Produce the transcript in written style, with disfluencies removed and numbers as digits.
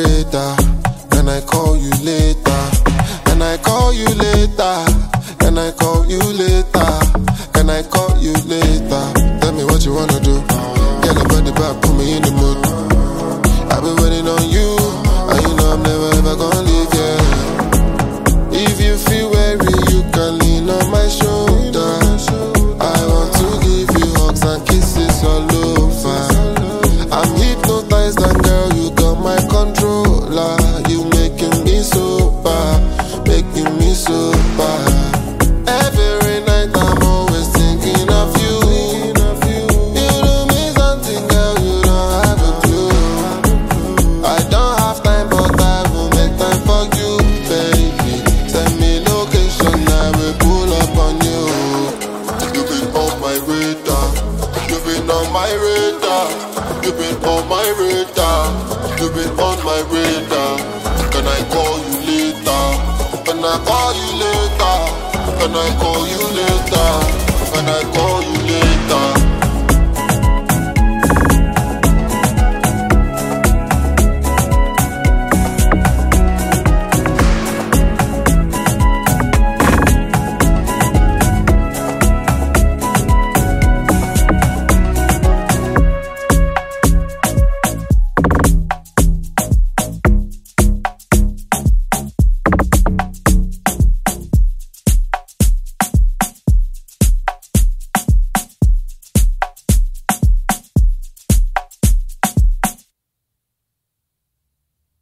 radar? Can I call you later? Can I call you later? Can I call you later? Can I call you later? Tell me what you wanna do. Get the body back, put me in the mood. I've been waiting on you, and you know I'm never ever gonna leave you. If you feel weary, you can lean on my shoulder. I want to give you hugs and kisses all over. I'm hypnotized and girl, you got my controller. You making me sober, making me sober. Every night I'm always thinking of you. You do me something, girl, you don't have a clue. I don't have time, but I will make time for you, baby. Send me location, I will pull up on you. You've been on my radar. You've been on my radar. You've been on my radar. You've been on my radar. Can I call you later? Can I call you later? Can I call you